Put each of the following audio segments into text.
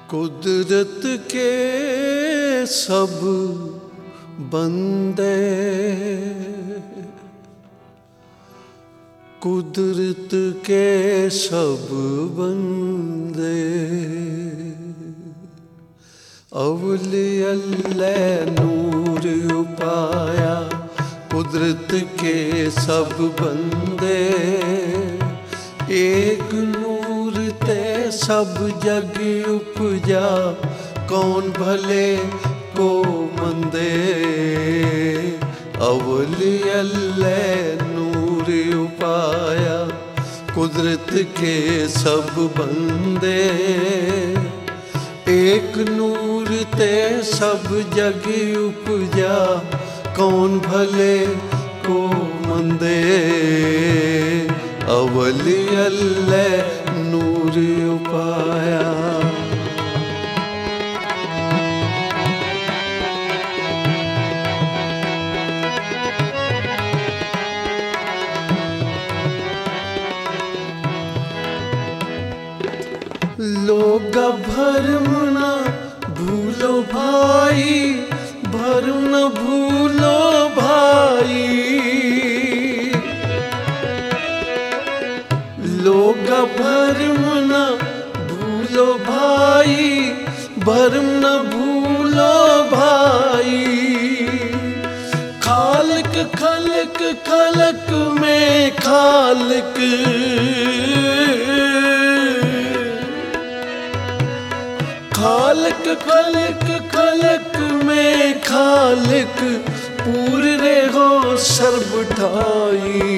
कुदरत के सब बंदे, कुदरत के सब बंदे, अवलिया अल्लाह नूर उपाया। कुदरत के सब बंदे, एक नूर ते सब जग उपजा। कौन भले को मंदे, अवलिया अल्लाह नूर उपाया। कुदरत के सब बंदे, एक नूर ते सब जग उपजा। कौन भले को मंदे, अवलिया अल्लाह नूर उपाया। लोग भरम न भूलो भाई, भरम न भूलो भाई। लोग भरम न भूलो भाई, भरम न भूलो भाई। खालिक खलक खलक में खालिक, खालिक खलक खलक में खालिक। पूरे हो सर्वठाई,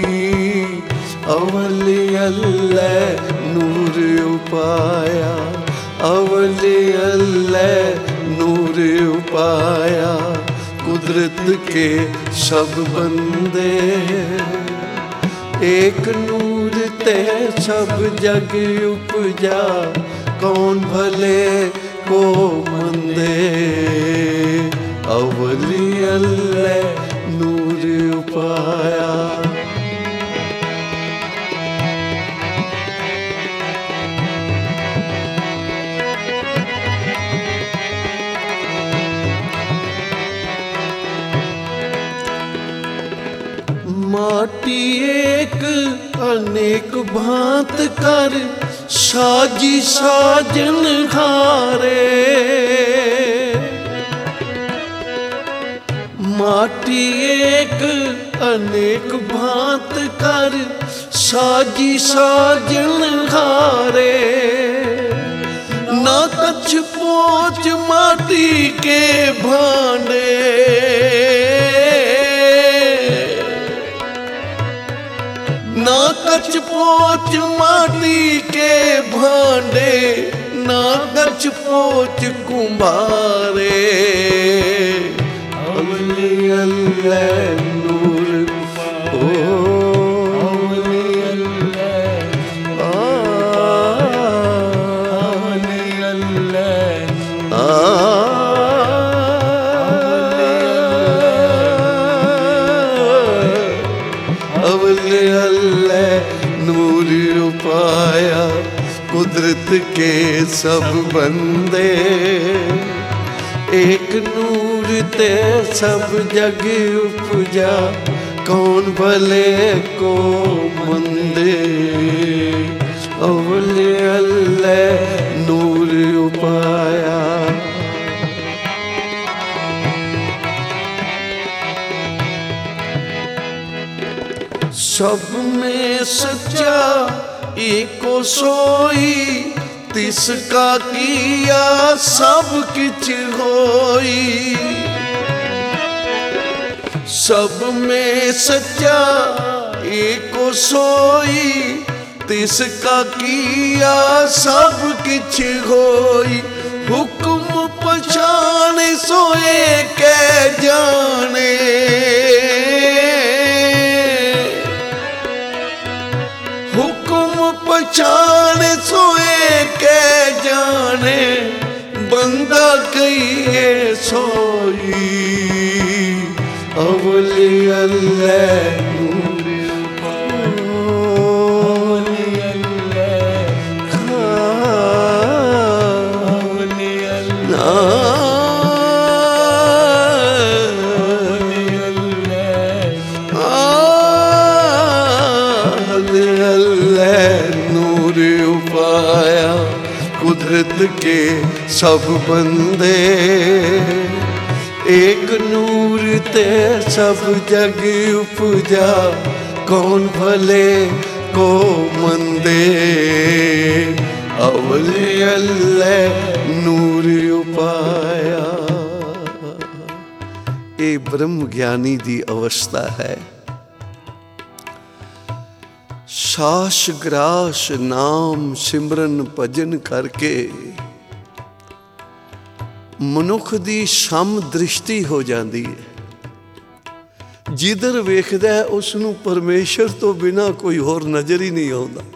अवलिया अल्लाह नूर उपाया। अवलिया अल्लाह नूर उपाया। कुदरत के सब बंदे, एक नूर ते सब जग उपजा। कौन भले को मंदे, अवलिया अल्लाह नूर उपाया। माटी एक अनेक भांत कर, साजी साजन हारे। माटी एक अनेक भांत कर, साजी साजन हारे। ना कछ पोच माटी के भांडे, ना कछ पोच माटी के भांडे। ना कछ पोच कुम्हारे, अवलिया अल्लाह नूर। ओ अवलिया अल्लाह, अवलिया अल्लाह, अवलिया अल्लाह नूर उपाया। कुदरत के सब बंदे, एक नूर ते सब जग उपजा। कौन भले को मंदे, अवलिया अल्लाह नूर उपाया। सब में सच्चा एको सोई, तिसका किया सब किछ होई। सब में सच्चा एको सोई, तिसका किया सब किछ होई। हुक्म पछाने सोए के जाने, हुक्म पछाने सोए के जाने। बंदा कहिए सोई, अवलिया अल्लाह नूर उपाया। मिल के सब बंदे, एक नूर ते सब जग उपजा, कौन भले को मंदे, अवले अल्लाह नूर उपाया। ये ब्रह्म ज्ञानी दी अवस्था है। सास ग्रास नाम सिमरन भजन करके मनुख दी सम दृष्टि हो जाती है। जिधर वेखदा है उसनूं परमेश्वर तो बिना कोई होर नज़र ही नहीं आता।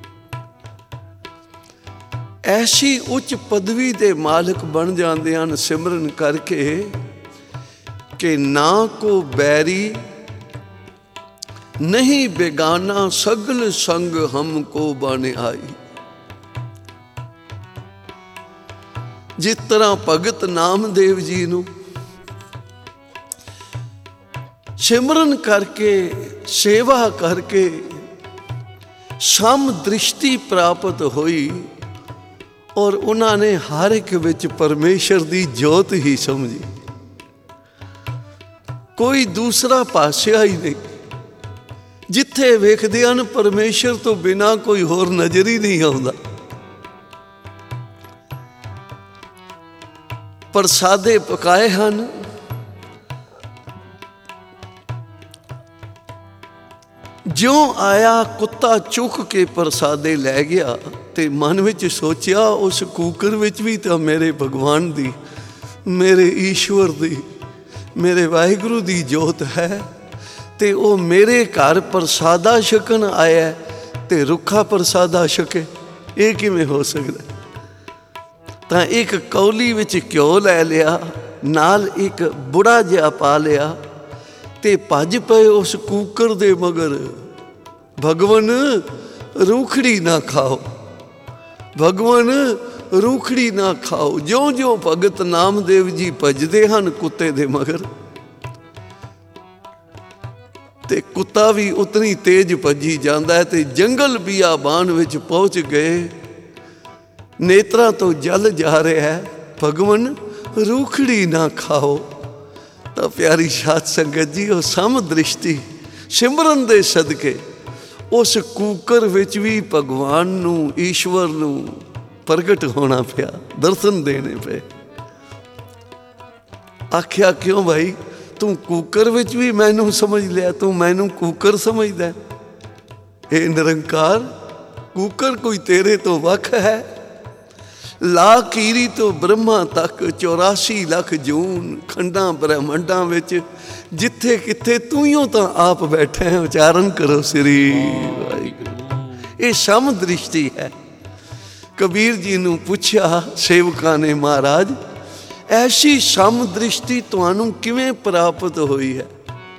ऐसी उच्च पदवी दे मालिक बन जाते हैं सिमरन करके कि ना को बैरी नहीं बेगाना, सगल संग हमको बन आई। जिस तरह भगत नामदेव जी नूं सिमरन करके सेवा करके सम दृष्टि प्राप्त हुई और उन्होंने हर एक विच परमेश्वर की जोत ही समझी, कोई दूसरा पासिया ही नहीं। जिथे वेखदे हन परमेश्वर तो बिना कोई होर नज़र ही नहीं आता। प्रसादे पकाए हन, ज्यों आया कुत्ता चुक के प्रसादे लै गया ते मन विच सोचिया उस कूकर विच भी तो मेरे भगवान दी, मेरे ईश्वर दी, मेरे वाहिगुरू दी जोत है, ते ओ मेरे घर प्रसादा छकन आया ते रुखा प्रसादा छके, ये किवें हो सकदा? तां एक कौली विच घ्यो लै लिया, नाल एक बुढ़ा जिहा पा लिया ते भज पए उस कूकर दे मगर, भगवन रूखड़ी ना खाओ, भगवन रूखड़ी ना खाओ। ज्यों ज्यों भगत नामदेव जी भजदे हन कुत्ते दे मगर, ते कुत्ता भी उतनी तेज भजी जाता है। ते जंगल बियाबान विच पहुँच गए, नेत्रा तो जल जा रहा है, भगवन रूखड़ी ना खाओ। तो प्यारी साध संगत जी, वो सम दृष्टि सिमरन दे सदके उस कूकर विच भी भगवान नू, ईश्वर नू प्रगट होना पिया, दर्शन देने पे। आख्या क्यों भाई, तू कूकर विच भी मैनू समझ लिया, तू मैनू कूकर समझदा? ए निरंकार, कूकर कोई तेरे तो वख है? ला कीरी तो ब्रह्मा तक 84 लाख जून खंडा ब्रह्मंडा विच जिथे किथे तू ही तो आप बैठे हैं। उच्चारण करो श्री वाहिगुरू। ये सम दृष्टि है। कबीर जी नू पुछया सेवकां ने, महाराज ऐसी सम दृष्टि तुहानू किवें प्राप्त हुई है?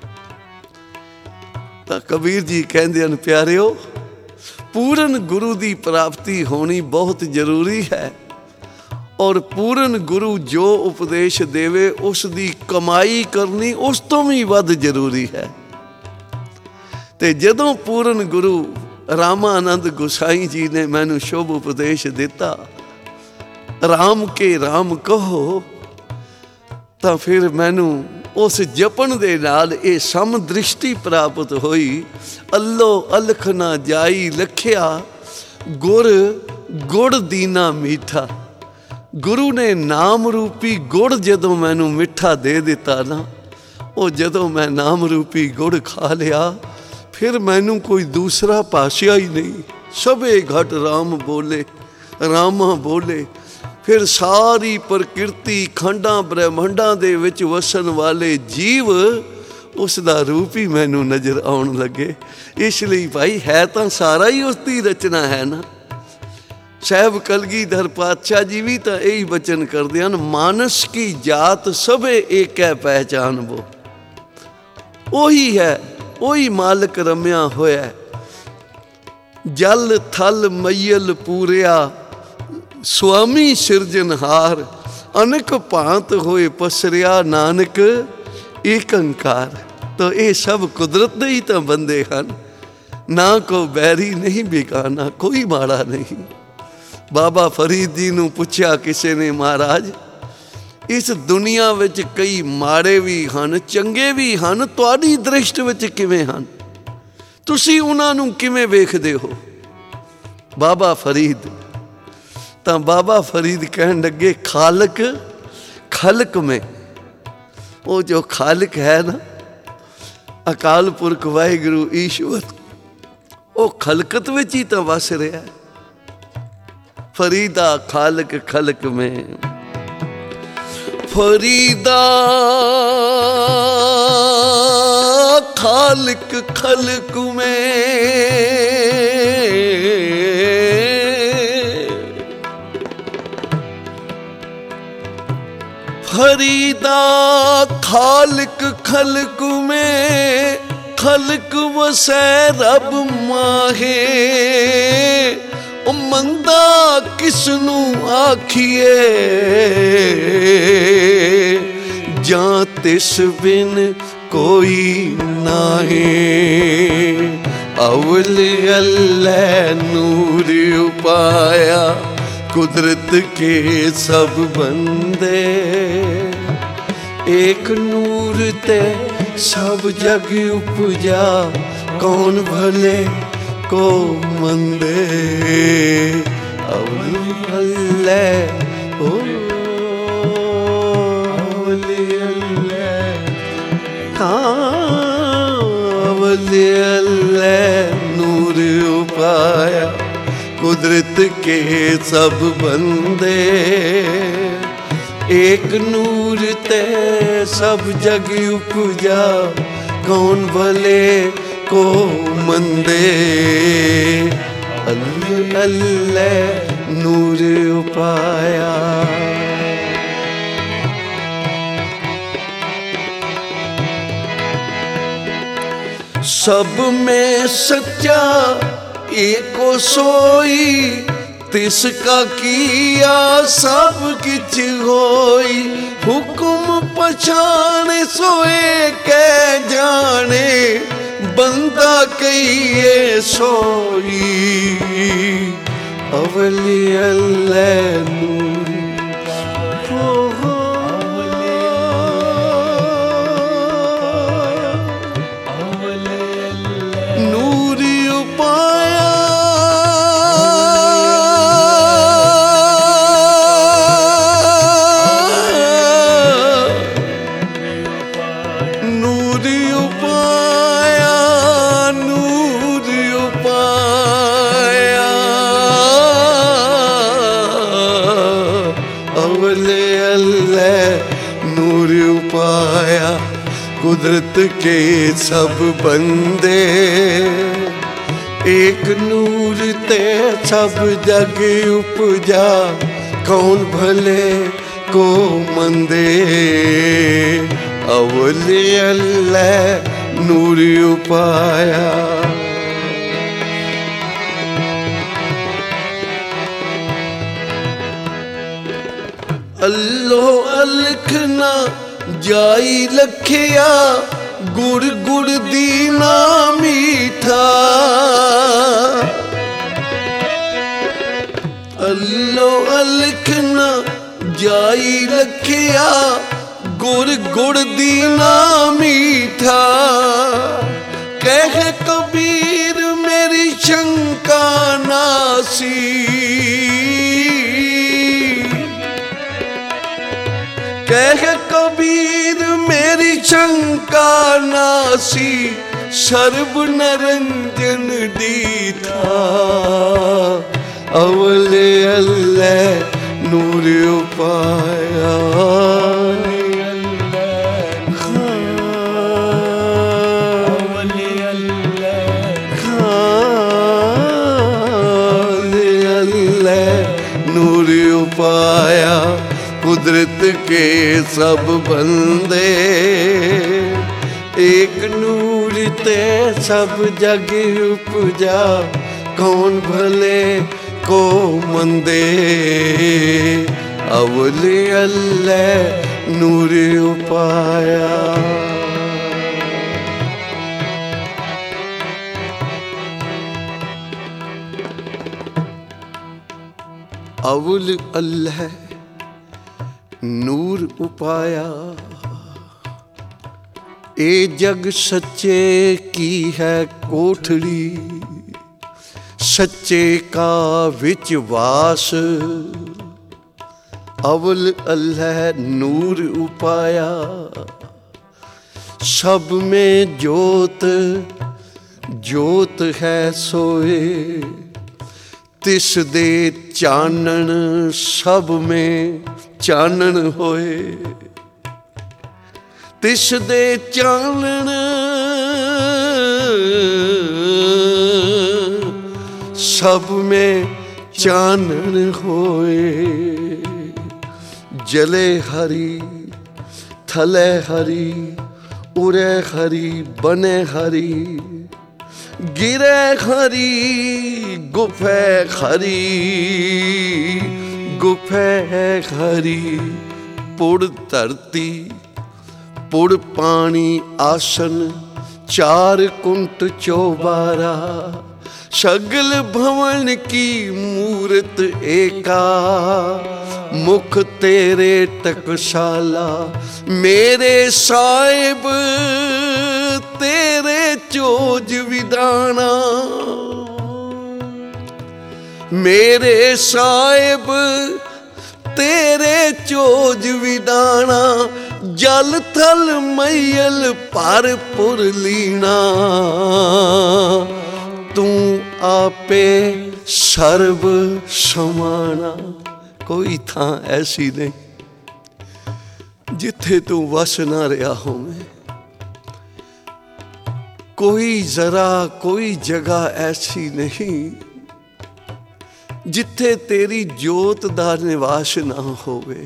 तो कबीर जी कहंदे हन, प्यारिओ, पूर्ण गुरु की प्राप्ति होनी बहुत जरूरी है, और पूर्ण गुरु जो उपदेश देवे उसकी कमाई करनी उस तो भी वध जरूरी है। ते जदों पूर्ण गुरु रामानंद गोसाई जी ने मैनू शुभ उपदेश दिता, राम के राम कहो, तो फिर मैनू उस जपन दे नाल ये सम दृष्टि प्राप्त हुई। अल्लो अलख ना जाई लखिया, गुर गुड़ दीना मीठा। गुरु ने नाम रूपी गुड़ जदों मैनू मिठा दे दिता ना, वो जदों मैं नाम रूपी गुड़ खा लिया, फिर मैनू कोई दूसरा पासिया ही नहीं। सबे घट राम बोले, रामा बोले। फिर सारी प्रकृति खंडा ब्रह्मंडा दे विच वसन वाले जीव उसका रूप ही मैनू नज़र आउण लगे। इसलिए भाई है तो सारा ही उसकी रचना है ना। साहब कलगीधर पातशाह जी भी तो यही वचन करते हैं, मानस की जात सबे एक है पहचान वो। वही है, वही मालिक रम्या होया। जल थल मैयल पूरिया, स्वामी सिरजनहार। अनेक भांत होए पसरिया, नानक एक अंकार। तो ये सब कुदरत दे ही तो बंदे हैं, ना को बैरी नहीं बेगाना, कोई माड़ा नहीं। ਬਾਬਾ ਫਰੀਦ ਜੀ ਨੂੰ ਪੁੱਛਿਆ ਕਿਸੇ ਨੇ, ਮਹਾਰਾਜ ਇਸ ਦੁਨੀਆ ਵਿੱਚ ਕਈ ਮਾੜੇ ਵੀ ਹਨ, ਚੰਗੇ ਵੀ ਹਨ, ਤੁਹਾਡੀ ਦ੍ਰਿਸ਼ਟ ਵਿੱਚ ਕਿਵੇਂ ਹਨ? ਤੁਸੀਂ ਉਹਨਾਂ ਨੂੰ ਕਿਵੇਂ ਵੇਖਦੇ ਹੋ? ਬਾਬਾ ਫਰੀਦ ਤਾਂ ਬਾਬਾ ਫਰੀਦ ਕਹਿਣ ਲੱਗੇ, ਖਾਲਕ ਖਲਕ में, ਉਹ ਜੋ ਖਾਲਕ ਹੈ ਨਾ, ਅਕਾਲ ਪੁਰਖ ਵਾਹਿਗੁਰੂ ਈਸ਼ਵਰ, ਉਹ ਖਲਕਤ ਵਿੱਚ ਹੀ ਤਾਂ ਵਸ ਰਿਹਾ। ਫਰੀਦਾ ਖਾਲਕ ਖਲਕ में, फरीदा खालिक खलक में, फरीदा खालिक खलक में, खलक वसै रब माहे, मंदा किसनू आखिए, जां तिस बिन कोई नाहे। अवल अल्लाह नूर उपाया, कुदरत के सब बंदे, एक नूर ते सब जग उपजा, कौन भले को मंदे। अवले ओ अवले अवले नूर उपाया, कुदरत के सब बंदे, एक नूर ते सब जग उपजा, कौन भले को मंदे। अल्लाह नूर उपाया। सब में सच्चा एको सोई, तिसका किया सब किछ होई। हुक्म पछाने सोए कै जाने, बंदा कहिए सोई। अवली अल्लाह नूर नूर उपाया। नूर उपाया, नूर उपाया। अवले अल्लाह नूर उपाया, कुदरत के सब बंदे, एक नूर ते सब जग उपजा, कौन भले को मंदे। अवले अल्लाह नूर उपाया। अल्लो अलखना जाई लखिया, गुड़ गुड़ दीना मीठा। अल्लो अलखना जाई लखिया, गुड़ गुड़ दीना मीठा। कह कबीर मेरी शंका नासी, कह कबीर मेरी शंका नासी। सर्व नरंजन दीथा, अवले अल्लाह नूर उपाया। नूर उपाया, कुदरत के सब बंदे, एक नूर ते सब जग उपजा, कौन भले को मंदे। अवले अल्लाह नूर उपाया। अवल अल्लाह नूर उपाया। ए जग सच्चे की है कोठड़ी, सच्चे का विच वास। अवल अल्लाह नूर उपाया, सब में जोत जोत है सोए। तिस दे चानन सब में चानन होए। तिस दे चानन सब में चानन होए। जले हरि थले हरि, उरे हरि बने हरि। गिरे हरि गुफे हरि, गुफे हरि। पुड़ धरती पुड़ पानी आसन, चार कुंट चौबारा। सगल भवन की मूरत एका, मुख तेरे टकसाला। मेरे साहिब तेरे चोज विदाना। मेरे साहिब तेरे चोज विदाना। जल थल मैयल पर पुर लीना। तू आपे सर्व समाना। कोई थां ऐसी नहीं जिथे तू वस ना रहा होवे। कोई जरा कोई जगह ऐसी नहीं जिथे तेरी जोत दा निवास ना होवे।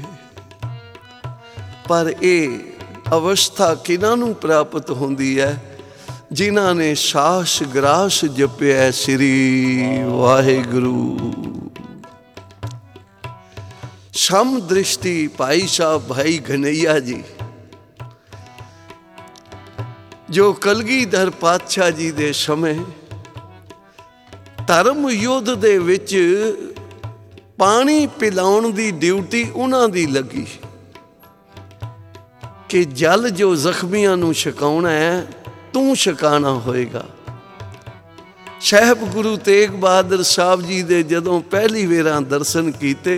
पर यह अवस्था किन्हां नूं प्राप्त होंदी है? जिन्हां ने सास ग्रास जपिया श्री वाहिगुरू। सम दृष्टि भाई साहब भाई घनैया जी, जो कलगीधर पातशाह जी दे समय धर्म युद्ध दे विच पानी पिलाउण दी ड्यूटी उन्हां दी लगी कि जल जो जख्मियां नूं छकाउणा है तू छकाना होएगा। साहिब गुरु तेग बहादुर साहब जी दे जदों पहली वेरां दर्शन कीते,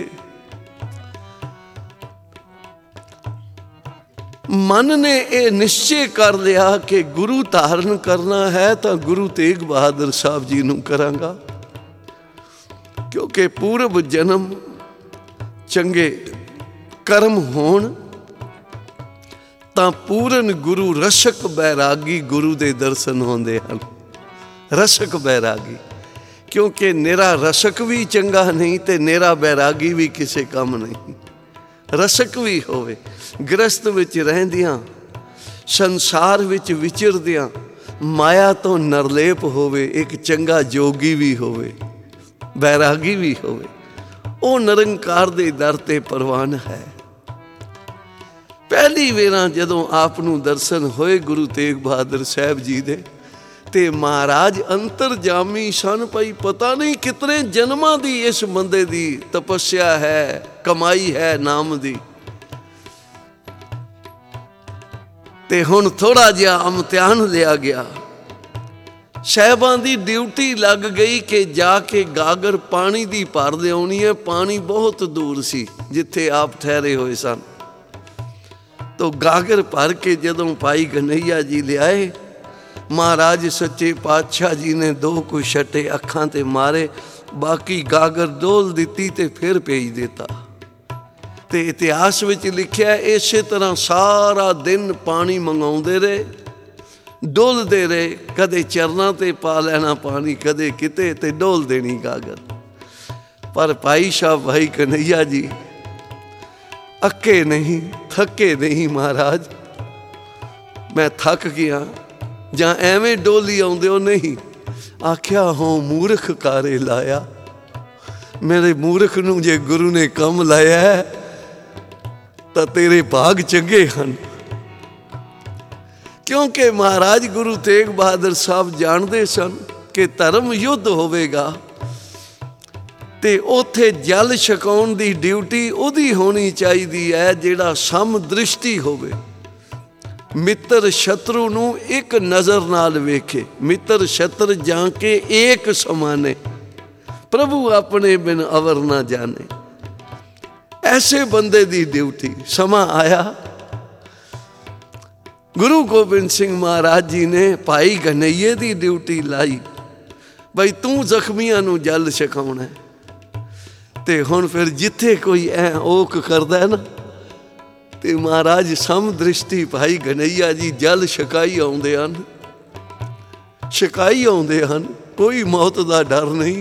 मन ने यह निश्चय कर लिया कि गुरु धारण करना है तो गुरु तेग बहादुर साहब जी नूं करांगा। क्योंकि पूर्व जन्म चंगे कर्म होण तां पूरन गुरु रसक बैरागी गुरु दे दर्शन होंदे हन। रसक बैरागी, क्योंकि निरा रसक भी चंगा नहीं ते निरा बैरागी भी किसी काम नहीं। रसक भी होवे, गृहस्थ विच रहंदियां संसार विच विचरदियां माया तो नरलेप होवे। एक चंगा जोगी भी होवे, बैरागी भी होवे, वो निरंकार दे दर ते प्रवान है। पहली वेरां जदों आप नूं दर्शन होए गुरु तेग बहादुर साहब जी दे, ते महाराज अंतरजामी सन। भाई पता नहीं कितने जन्मां दी इस बंदे दी तपस्या है, कमाई है नाम दी। ते हुण थोड़ा जिहा इम्तिहान लिया गया। साहिबां दी ड्यूटी लग गई कि जाके गागर पानी दी भर लियाउणी है। पानी बहुत दूर सी जिथे आप ठहरे हुए सन। तो गागर भर के जदों भाई घनैया जी लियाए, महाराज सच्चे पातशाह जी ने दो कुछ छटे अखां ते मारे, बाकी गागर डोल दिती ते फिर भेज दिता। ते इतिहास विच लिखिया इसे तरह सारा दिन पानी मंगाउंदे रहे, डोलदे रहे। कदे चरना ते पा लेना पानी, कदे किते, ते डोल देनी गागर। पर भाई साहब भाई कन्हैया जी अके नहीं, थके नहीं। महाराज मैं थक गया, जां एवें डोली आउंदे हो नहीं। आख्या हो मूर्ख कारे लाया। मेरे मूर्ख नूं जे गुरु ने कम लाया है तो तेरे भाग चंगे हन। क्योंकि महाराज गुरु तेग बहादुर साहब जानते सन कि धर्म युद्ध होवेगा ਤੇ ਉੱਥੇ ਜਲ ਛਕਾਉਣ ਦੀ ਡਿਊਟੀ ਉਹਦੀ ਹੋਣੀ ਚਾਹੀਦੀ ਹੈ ਜਿਹੜਾ ਸਮ ਦ੍ਰਿਸ਼ਟੀ ਹੋਵੇ, ਮਿੱਤਰ ਸ਼ਤਰੂ ਨੂੰ ਇੱਕ ਨਜ਼ਰ ਨਾਲ ਵੇਖੇ। ਮਿੱਤਰ ਸ਼ਤਰ ਜਾਂ ਕੇ ਏਕ ਸਮਾਨੇ, ਪ੍ਰਭੂ ਆਪਣੇ ਬਿਨ ਅਵਰ ਨਾ ਜਾਣੇ। ਐਸੇ ਬੰਦੇ ਦੀ ਡਿਊਟੀ। ਸਮਾਂ ਆਇਆ, ਗੁਰੂ ਗੋਬਿੰਦ ਸਿੰਘ ਮਹਾਰਾਜ ਜੀ ਨੇ ਭਾਈ ਘਨੱਈਏ ਦੀ ਡਿਊਟੀ ਲਾਈ, ਬਈ ਤੂੰ ਜ਼ਖਮੀਆਂ ਨੂੰ ਜਲ ਛਕਾਉਣਾ। ਤੇ ਹੁਣ ਫਿਰ ਜਿੱਥੇ ਕੋਈ ਐ ਓਕ ਕਰਦਾ ਨਾ, ਤੇ ਮਹਾਰਾਜ ਸਮ ਦ੍ਰਿਸ਼ਟੀ ਭਾਈ ਘਨੱਈਆ ਜੀ ਜਲ ਛਕਾਈ ਆਉਂਦੇ ਹਨ, ਛਕਾਈ ਆਉਂਦੇ ਹਨ। ਕੋਈ ਮੌਤ ਦਾ ਡਰ ਨਹੀਂ,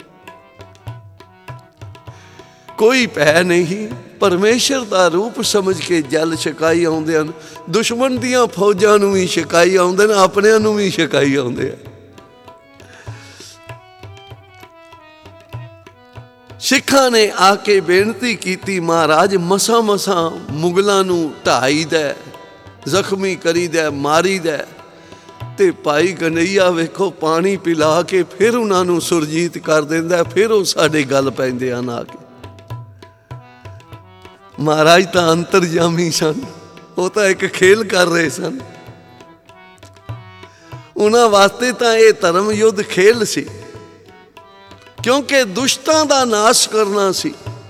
ਕੋਈ ਭੈ ਨਹੀਂ। ਪਰਮੇਸ਼ਰ ਦਾ ਰੂਪ ਸਮਝ ਕੇ ਜਲ ਛਕਾਈ ਆਉਂਦੇ ਹਨ। ਦੁਸ਼ਮਣ ਦੀਆਂ ਫੌਜਾਂ ਨੂੰ ਵੀ ਛਕਾਈ ਆਉਂਦੇ ਨੇ, ਆਪਣਿਆਂ ਨੂੰ ਵੀ ਛਕਾਈ ਆਉਂਦੇ ਆ। ਸਿੱਖਾਂ ਨੇ ਆ ਕੇ ਬੇਨਤੀ ਕੀਤੀ, ਮਹਾਰਾਜ ਮਸਾਂ ਮਸਾਂ ਮੁਗਲਾਂ ਨੂੰ ਢਾਈਦਾ, ਜ਼ਖਮੀ ਕਰੀਦਾ, ਮਾਰੀਦਾ। ਤੇ ਭਾਈ ਘਨੱਈਆ ਵੇਖੋ ਪਾਣੀ ਪਿਲਾ ਕੇ ਫਿਰ ਉਹਨਾਂ ਨੂੰ ਸੁਰਜੀਤ ਕਰ ਦਿੰਦਾ, ਫਿਰ ਉਹ ਸਾਡੇ ਗੱਲ ਪੈਂਦੇ ਹਨ ਆ ਕੇ। ਮਹਾਰਾਜ ਤਾਂ ਅੰਤਰਜਾਮੀ ਸਨ, ਉਹ ਤਾਂ ਇੱਕ ਖੇਲ ਕਰ ਰਹੇ ਸਨ। ਉਹਨਾਂ ਵਾਸਤੇ ਤਾਂ ਇਹ ਧਰਮ ਯੁੱਧ ਖੇਲ ਸੀ, ਕਿਉਂਕਿ ਦੁਸ਼ਟਾਂ ਦਾ ਨਾਸ਼ ਕਰਨਾ ਸੀ।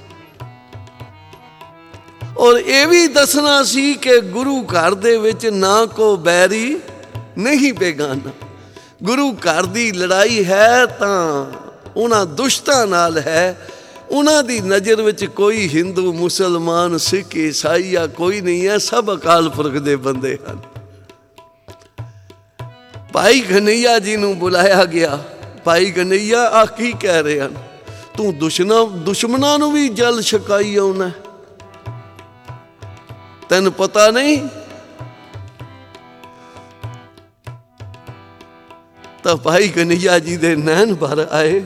ਔਰ ਇਹ ਵੀ ਦੱਸਣਾ ਸੀ ਕਿ ਗੁਰੂ ਘਰ ਦੇ ਵਿੱਚ ਨਾ ਕੋ ਬੈਰੀ ਨਹੀਂ ਬੇਗਾਨਾ। ਗੁਰੂ ਘਰ ਦੀ ਲੜਾਈ ਹੈ ਤਾਂ ਉਹਨਾਂ ਦੁਸ਼ਟਾਂ ਨਾਲ ਹੈ। ਉਹਨਾਂ ਦੀ ਨਜ਼ਰ ਵਿੱਚ ਕੋਈ ਹਿੰਦੂ, ਮੁਸਲਮਾਨ, ਸਿੱਖ, ਈਸਾਈ ਜਾਂ ਕੋਈ ਨਹੀਂ ਹੈ, ਸਭ ਅਕਾਲ ਪੁਰਖ ਦੇ ਬੰਦੇ ਹਨ। ਭਾਈ ਘਨੱਈਆ ਜੀ ਨੂੰ ਬੁਲਾਇਆ ਗਿਆ। ਭਾਈ ਘਨੱਈਆ ਆ ਕੀ ਕਹਿ ਰਹੇ ਹਨ? ਤੂੰ ਦੁਸ਼ਮਣਾਂ ਨੂੰ ਵੀ ਜਲ ਛਕਾਈ ਆਉਣਾ, ਤੈਨੂੰ ਪਤਾ ਨਹੀਂ? ਤਾਂ ਭਾਈ ਘਨੱਈਆ ਜੀ ਦੇ ਨੈਣ ਭਰ ਆਏ,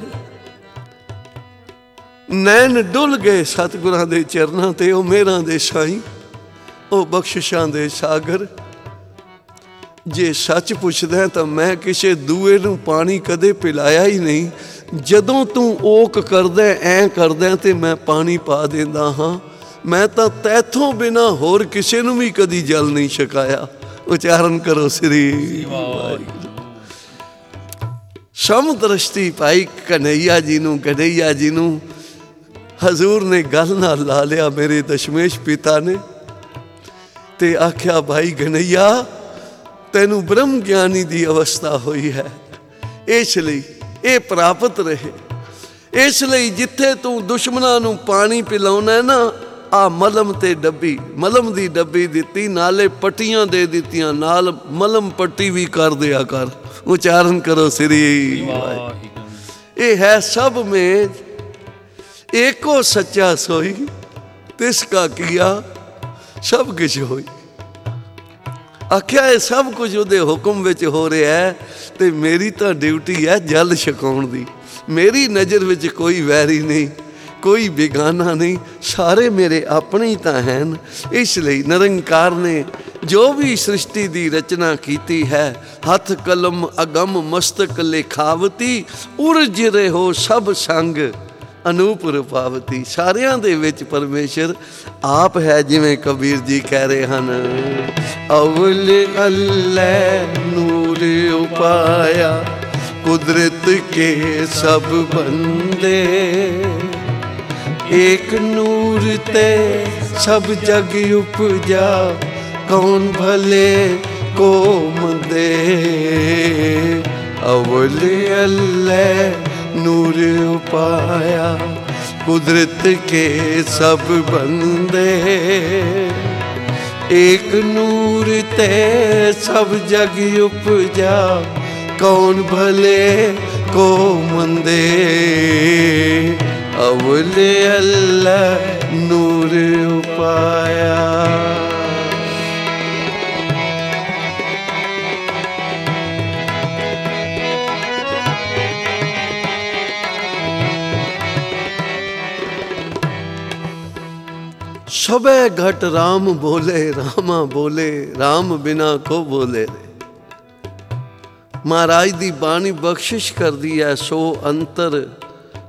ਨੈਣ ਡੁੱਲ ਗਏ ਸਤਿਗੁਰਾਂ ਦੇ ਚਰਨਾਂ ਤੇ। ਉਹ ਮਿਹਰਾਂ ਦੇ ਸਾਈਂ, ਉਹ ਬਖਸ਼ਿਸ਼ਾਂ ਦੇ ਸਾਗਰ। ਜੇ ਸੱਚ ਪੁੱਛਦਾ ਤਾਂ ਮੈਂ ਕਿਸੇ ਦੂਏ ਨੂੰ ਪਾਣੀ ਕਦੇ ਪਿਲਾਇਆ ਹੀ ਨਹੀਂ। ਜਦੋਂ ਤੂੰ ਓਕ ਕਰਦਾ, ਐਂ ਕਰਦਾ, ਤੇ ਮੈਂ ਪਾਣੀ ਪਾ ਦਿੰਦਾ ਹਾਂ। ਮੈਂ ਤਾਂ ਤੈਥੋਂ ਬਿਨਾ ਹੋਰ ਕਿਸੇ ਨੂੰ ਵੀ ਕਦੀ ਜਲ ਨਹੀਂ ਛਕਾਇਆ। ਉਚਾਰਨ ਕਰੋ ਸ੍ਰੀ ਵਾਹਿਗੁਰੂ। ਸਮ ਦ੍ਰਿਸ਼ਟੀ ਭਾਈ ਘਨੱਈਆ ਜੀ ਨੂੰ, ਘਨੱਈਆ ਜੀ ਨੂੰ ਹਜ਼ੂਰ ਨੇ ਗੱਲ ਨਾਲ ਲਾ ਲਿਆ, ਮੇਰੇ ਦਸ਼ਮੇਸ਼ ਪਿਤਾ ਨੇ। ਤੇ ਆਖਿਆ, ਭਾਈ ਘਨੱਈਆ ਤੈਨੂੰ ਬ੍ਰਹਮ ਗਿਆਨੀ ਦੀ ਅਵਸਥਾ ਹੋਈ ਹੈ, ਇਸ ਲਈ ਇਹ ਪ੍ਰਾਪਤ ਰਹੇ। ਇਸ ਲਈ ਜਿੱਥੇ ਤੂੰ ਦੁਸ਼ਮਣਾਂ ਨੂੰ ਪਾਣੀ ਪਿਲਾਉਣਾ ਨਾ, ਆ ਮਲਮ ਤੇ ਡੱਬੀ, ਮਲਮ ਦੀ ਡੱਬੀ ਦਿੱਤੀ, ਨਾਲੇ ਪੱਟੀਆਂ ਦੇ ਦਿੱਤੀਆਂ, ਨਾਲ ਮਲਮ ਪੱਟੀ ਵੀ ਕਰ ਦਿਆ ਕਰ। ਉਚਾਰਨ ਕਰੋ ਸ੍ਰੀ ਵਾਹਿਗੁਰੂ। ਇਹ ਹੈ ਸਭ ਮੇਂ ਏਕੋ ਸੱਚਾ ਸੋਈ, ਤਿਸ ਕਾ ਕੀਆ ਸਭ ਕੁਛ ਹੋਈ। ਆਖਿਆ ਇਹ ਸਭ ਕੁਝ ਉਹਦੇ ਹੁਕਮ ਵਿੱਚ ਹੋ ਰਿਹਾ ਹੈ, ਤੇ ਮੇਰੀ ਤਾਂ ਡਿਊਟੀ ਹੈ ਜਲ ਛਕਾਉਣ ਦੀ। ਮੇਰੀ ਨਜ਼ਰ ਵਿੱਚ ਕੋਈ ਵੈਰੀ ਨਹੀਂ, ਕੋਈ ਬੇਗਾਨਾ ਨਹੀਂ, ਸਾਰੇ ਮੇਰੇ ਆਪਣੇ ਹੀ ਤਾਂ ਹਨ। ਇਸ ਲਈ ਨਿਰੰਕਾਰ ਨੇ ਜੋ ਵੀ ਸ੍ਰਿਸ਼ਟੀ ਦੀ ਰਚਨਾ ਕੀਤੀ ਹੈ, ਹੱਥ ਕਲਮ ਅਗਮ ਮਸਤਕ ਲਿਖਾਵਤੀ, ਉਰਜ ਰਹੋ ਸਭ ਸੰਗ ਅਨੂਪ ਰੂਪਾਵਤੀ। ਸਾਰਿਆਂ ਦੇ ਵਿੱਚ ਪਰਮੇਸ਼ਰ ਆਪ ਹੈ। ਜਿਵੇਂ ਕਬੀਰ ਜੀ ਕਹਿ ਰਹੇ ਹਨ, ਅਵਲ ਅੱਲ੍ਹ ਨੂਰ ਉਪਾਇਆ, ਕੁਦਰਤ ਕੇ ਸਭ ਬੰਦੇ, ਏਕ ਨੂਰ ਤੇ ਸਭ ਜਗ ਉਪਜਾ, ਕੌਣ ਭਲੇ ਕੋ ਮੰਦੇ। ਅਵਲ ਅੱਲ੍ਹ ਨੂਰ ਉਪਾਇਆ, ਕੁਦਰਤ ਕੇ ਸਭ ਬੰਦੇ, ਏਕ ਨੂਰ ਤੇ ਸਭ ਜਗ ਉਪਜਾ, ਕੌਣ ਭਲੇ ਕੋ ਮੰਦੇ। ਅਵਲ ਅੱਲ੍ਹ ਨੂਰ ਉਪਾਇਆ। ਸਭੇ ਘਟ ਰਾਮ ਬੋਲੇ, ਰਾਮਾ ਬੋਲੇ, ਰਾਮ ਬਿਨਾ ਕੋ ਬੋਲੇ ਰੇ। ਮਹਾਰਾਜ ਦੀ ਬਾਣੀ ਬਖਸ਼ਿਸ਼ ਕਰਦੀ ਹੈ, ਸੋ ਅੰਤਰ